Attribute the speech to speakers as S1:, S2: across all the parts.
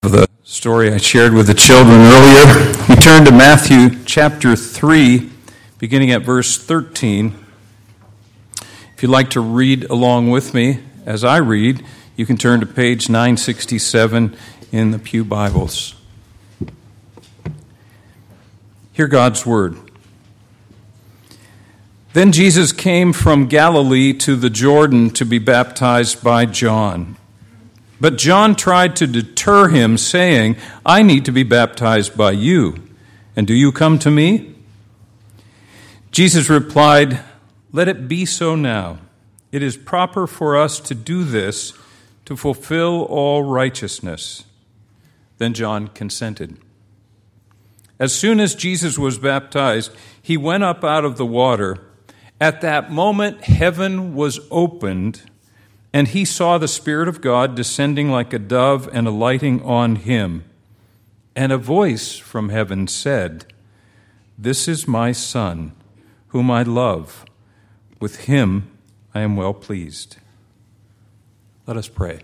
S1: The story I shared with the children earlier. We turn to Matthew chapter 3, beginning at verse 13. If you'd like to read along with me as I read, you can turn to page 967 in the Pew Bibles. Hear God's word. Then Jesus came from Galilee to the Jordan to be baptized by John. But John tried to deter him, saying, "I need to be baptized by you, and do you come to me?" Jesus replied, "Let it be so now. It is proper for us to do this to fulfill all righteousness." Then John consented. As soon as Jesus was baptized, he went up out of the water. At that moment, heaven was opened, and he saw the Spirit of God descending like a dove and alighting on him. And a voice from heaven said, "This is my Son, whom I love. With him I am well pleased." Let us pray.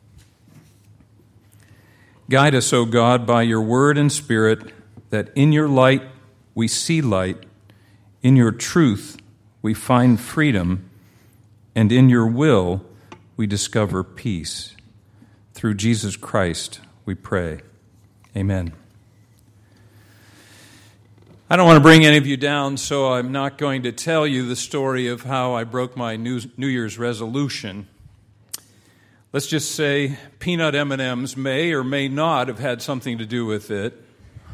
S1: Guide us, O God, by your word and Spirit, that in your light we see light, in your truth we find freedom, and in your will we discover peace. Through Jesus Christ we pray. Amen. I don't want to bring any of you down, so I'm not going to tell you the story of how I broke my New Year's resolution. Let's just say peanut M&Ms may or may not have had something to do with it.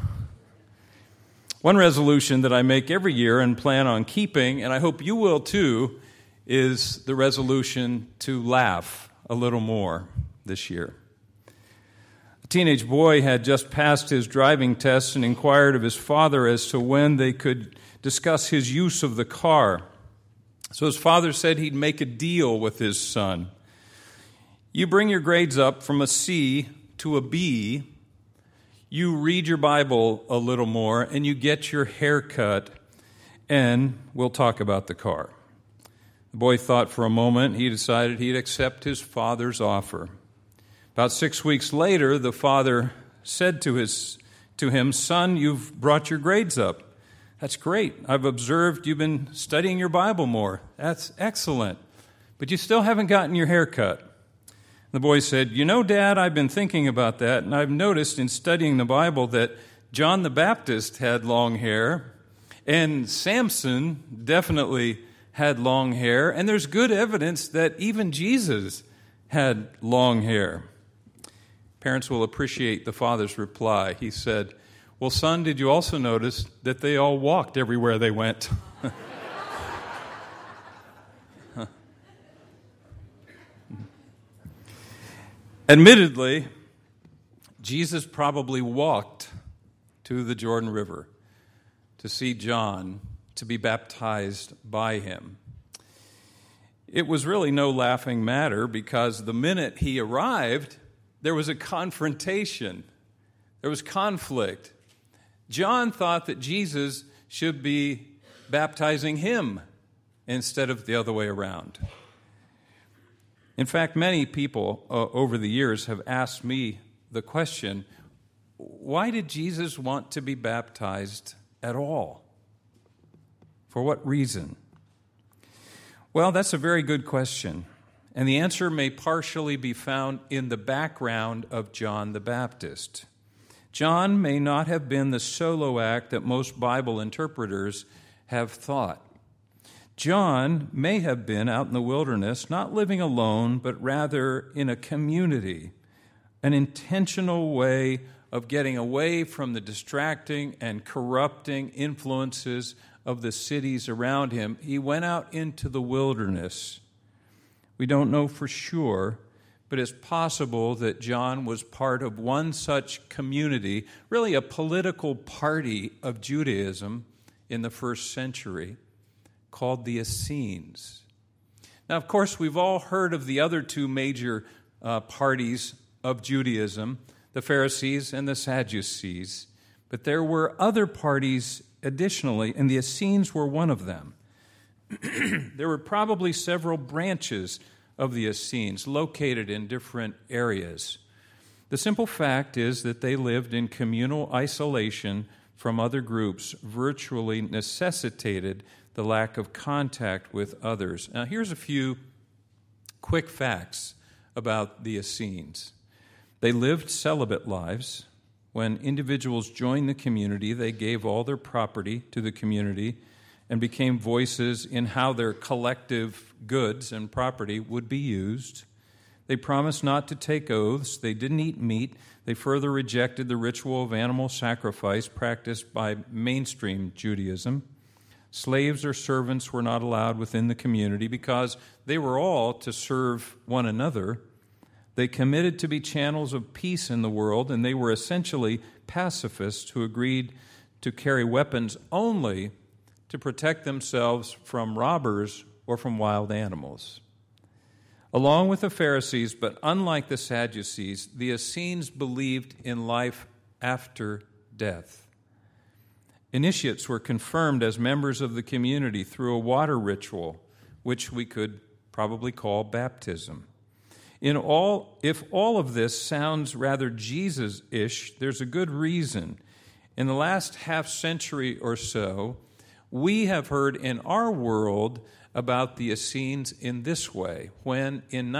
S1: One resolution that I make every year and plan on keeping, and I hope you will too, is the resolution to laugh a little more this year. A teenage boy had just passed his driving test and inquired of his father as to when they could discuss his use of the car. So his father said he'd make a deal with his son. You bring your grades up from a C to a B, you read your Bible a little more, and you get your hair cut, and we'll talk about the car. The boy thought for a moment. He decided he'd accept his father's offer. About 6 weeks later, the father said to him, "Son, you've brought your grades up. That's great. I've observed you've been studying your Bible more. That's excellent. But you still haven't gotten your hair cut." The boy said, "You know, Dad, I've been thinking about that, and I've noticed in studying the Bible that John the Baptist had long hair, and Samson definitely had long hair, and there's good evidence that even Jesus had long hair." Parents will appreciate the father's reply. He said, "Well, son, did you also notice that they all walked everywhere they went?" Admittedly, Jesus probably walked to the Jordan River to see John, to be baptized by him. It was really no laughing matter because the minute he arrived, there was a confrontation. There was conflict. John thought that Jesus should be baptizing him instead of the other way around. In fact, many people over the years have asked me the question, why did Jesus want to be baptized at all? For what reason? Well, that's a very good question, and the answer may partially be found in the background of John the Baptist. John may not have been the solo act that most Bible interpreters have thought. John may have been out in the wilderness, not living alone, but rather in a community, an intentional way of getting away from the distracting and corrupting influences of the cities around him. He went out into the wilderness. We don't know for sure, but it's possible that John was part of one such community, really a political party of Judaism in the first century, called the Essenes. Now, of course, we've all heard of the other two major parties of Judaism, the Pharisees and the Sadducees, but there were other parties additionally, and the Essenes were one of them. There were probably several branches of the Essenes located in different areas. The simple fact is that they lived in communal isolation from other groups, virtually necessitated the lack of contact with others. Now, here's a few quick facts about the Essenes. They lived celibate lives. When individuals joined the community, they gave all their property to the community and became voices in how their collective goods and property would be used. They promised not to take oaths. They didn't eat meat. They further rejected the ritual of animal sacrifice practiced by mainstream Judaism. Slaves or servants were not allowed within the community because they were all to serve one another. They committed to be channels of peace in the world, and they were essentially pacifists who agreed to carry weapons only to protect themselves from robbers or from wild animals. Along with the Pharisees, but unlike the Sadducees, the Essenes believed in life after death. Initiates were confirmed as members of the community through a water ritual, which we could probably call baptism. If all of this sounds rather Jesus-ish, there's a good reason. In the last half century or so, we have heard in our world about the Essenes in this way. When in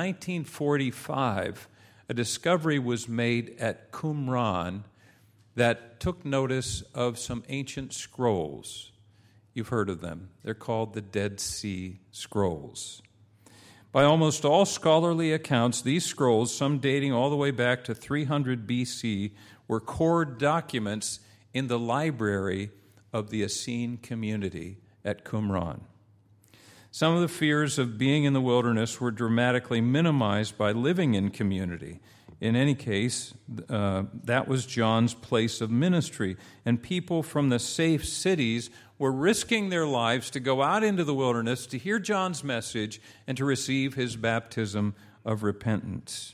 S1: 1945, a discovery was made at Qumran that took notice of some ancient scrolls. You've heard of them. They're called the Dead Sea Scrolls. By almost all scholarly accounts, these scrolls, some dating all the way back to 300 BC, were core documents in the library of the Essene community at Qumran. Some of the fears of being in the wilderness were dramatically minimized by living in community. In any case, that was John's place of ministry, and people from the safe cities were risking their lives to go out into the wilderness to hear John's message and to receive his baptism of repentance.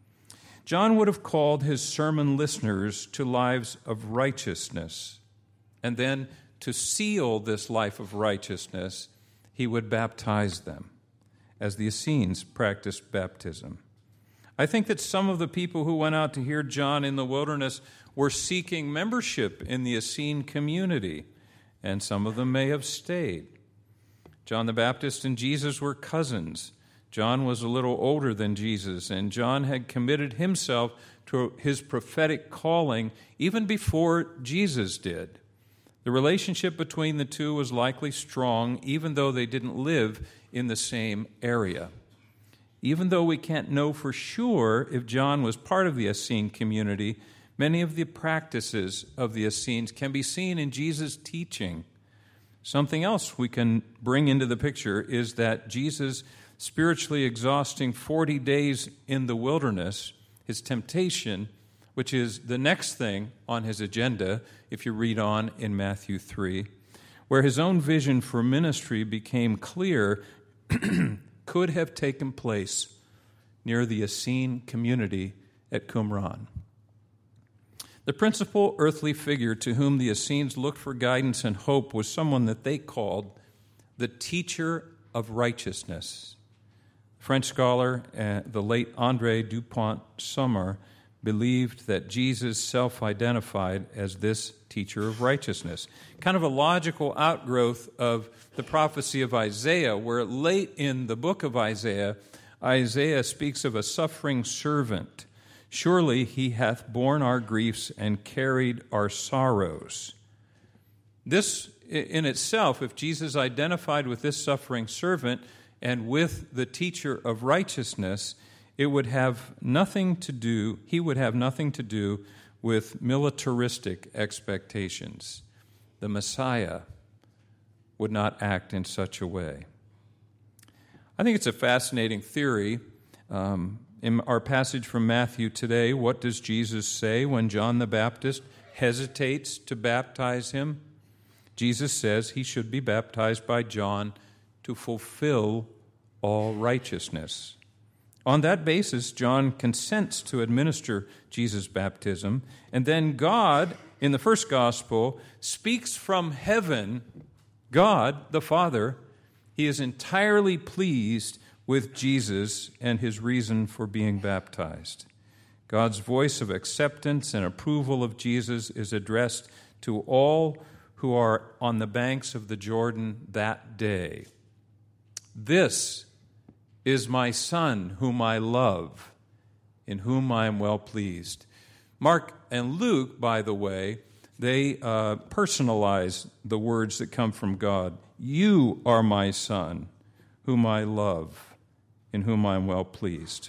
S1: John would have called his sermon listeners to lives of righteousness, and then to seal this life of righteousness, he would baptize them, as the Essenes practiced baptism. I think that some of the people who went out to hear John in the wilderness were seeking membership in the Essene community, and some of them may have stayed. John the Baptist and Jesus were cousins. John was a little older than Jesus, and John had committed himself to his prophetic calling even before Jesus did. The relationship between the two was likely strong, even though they didn't live in the same area. Even though we can't know for sure if John was part of the Essene community, many of the practices of the Essenes can be seen in Jesus' teaching. Something else we can bring into the picture is that Jesus' spiritually exhausting 40 days in the wilderness, his temptation, which is the next thing on his agenda, if you read on in Matthew 3, where his own vision for ministry became clear, could have taken place near the Essene community at Qumran. The principal earthly figure to whom the Essenes looked for guidance and hope was someone that they called the teacher of righteousness. French scholar, the late André Dupont-Sommer, believed that Jesus self-identified as this teacher of righteousness. Kind of a logical outgrowth of the prophecy of Isaiah, where late in the book of Isaiah, Isaiah speaks of a suffering servant. Surely he hath borne our griefs and carried our sorrows. This in itself, if Jesus identified with this suffering servant and with the teacher of righteousness, he would have nothing to do with militaristic expectations. The Messiah would not act in such a way. I think it's a fascinating theory. In our passage from Matthew today, what does Jesus say when John the Baptist hesitates to baptize him? Jesus says he should be baptized by John to fulfill all righteousness. On that basis, John consents to administer Jesus' baptism, and then God, in the first gospel, speaks from heaven. God, the Father, he is entirely pleased with Jesus and his reason for being baptized. God's voice of acceptance and approval of Jesus is addressed to all who are on the banks of the Jordan that day. This is my Son, whom I love, in whom I am well pleased. Mark and Luke, by the way, they personalize the words that come from God. You are my Son, whom I love, in whom I am well pleased.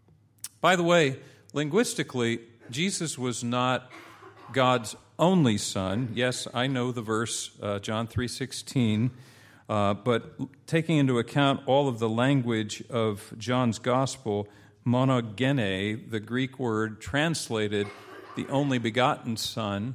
S1: By the way, linguistically, Jesus was not God's only Son. Yes, I know the verse, John 3:16, but taking into account all of the language of John's Gospel, monogene, the Greek word translated the only begotten Son,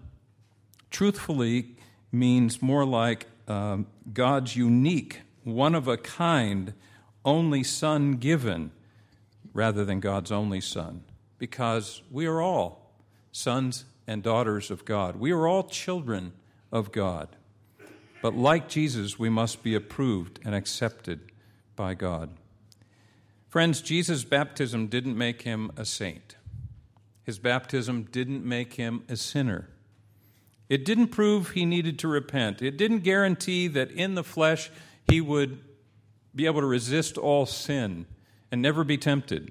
S1: truthfully means more like God's unique, one-of-a-kind, only Son given, rather than God's only Son, because we are all sons and daughters of God. We are all children of God. But like Jesus, we must be approved and accepted by God. Friends, Jesus' baptism didn't make him a saint. His baptism didn't make him a sinner. It didn't prove he needed to repent. It didn't guarantee that in the flesh he would be able to resist all sin and never be tempted.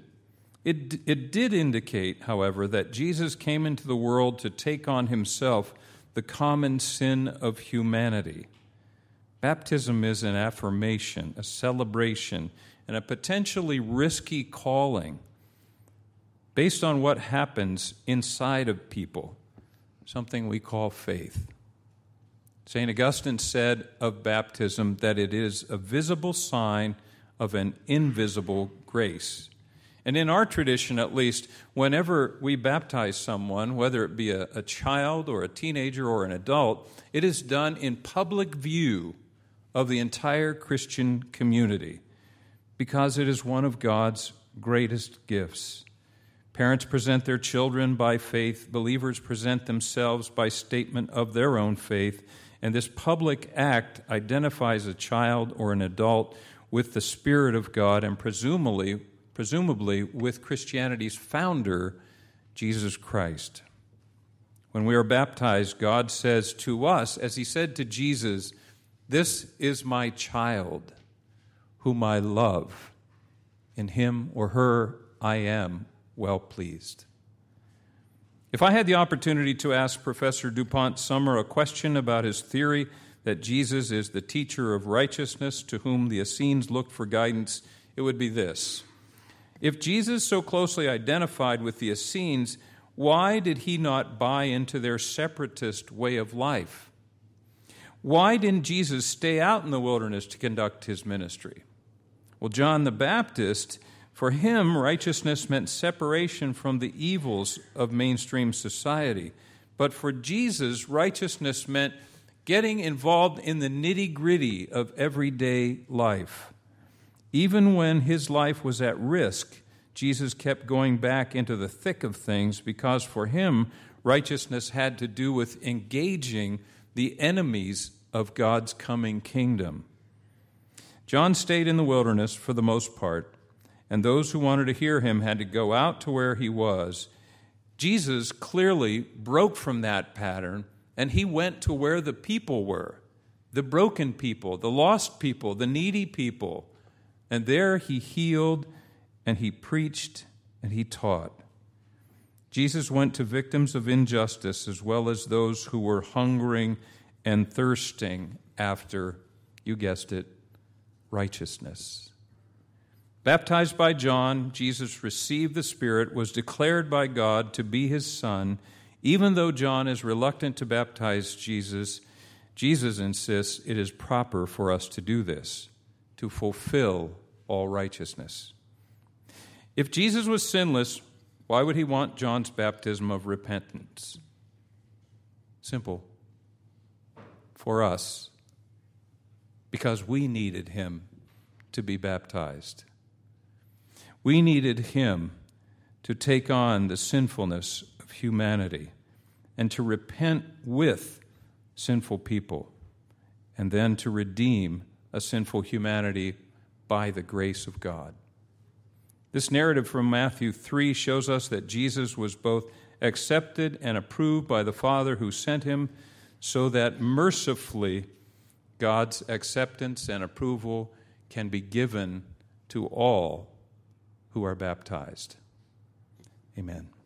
S1: It did indicate, however, that Jesus came into the world to take on himself the common sin of humanity. Baptism is an affirmation, a celebration, and a potentially risky calling based on what happens inside of people, something we call faith. St. Augustine said of baptism that it is a visible sign of an invisible grace. And in our tradition, at least, whenever we baptize someone, whether it be a child or a teenager or an adult, it is done in public view of the entire Christian community because it is one of God's greatest gifts. Parents present their children by faith. Believers present themselves by statement of their own faith. And this public act identifies a child or an adult with the Spirit of God and presumably with Christianity's founder, Jesus Christ. When we are baptized, God says to us, as he said to Jesus, "This is my child, whom I love. In him or her I am well pleased." If I had the opportunity to ask Professor DuPont Summer a question about his theory that Jesus is the teacher of righteousness to whom the Essenes looked for guidance, it would be this. If Jesus so closely identified with the Essenes, why did he not buy into their separatist way of life? Why didn't Jesus stay out in the wilderness to conduct his ministry? Well, John the Baptist, for him, righteousness meant separation from the evils of mainstream society. But for Jesus, righteousness meant getting involved in the nitty-gritty of everyday life. Even when his life was at risk, Jesus kept going back into the thick of things because for him, righteousness had to do with engaging the enemies of God's coming kingdom. John stayed in the wilderness for the most part, and those who wanted to hear him had to go out to where he was. Jesus clearly broke from that pattern, and he went to where the people were, the broken people, the lost people, the needy people. And there he healed, and he preached, and he taught. Jesus went to victims of injustice as well as those who were hungering and thirsting after, you guessed it, righteousness. Baptized by John, Jesus received the Spirit, was declared by God to be his Son. Even though John is reluctant to baptize Jesus, Jesus insists it is proper for us to do this, to fulfill all righteousness. If Jesus was sinless, why would he want John's baptism of repentance? Simple. For us, because we needed him to be baptized. We needed him to take on the sinfulness of humanity and to repent with sinful people and then to redeem a sinful humanity by the grace of God. This narrative from Matthew 3 shows us that Jesus was both accepted and approved by the Father who sent him, so that mercifully God's acceptance and approval can be given to all who are baptized. Amen.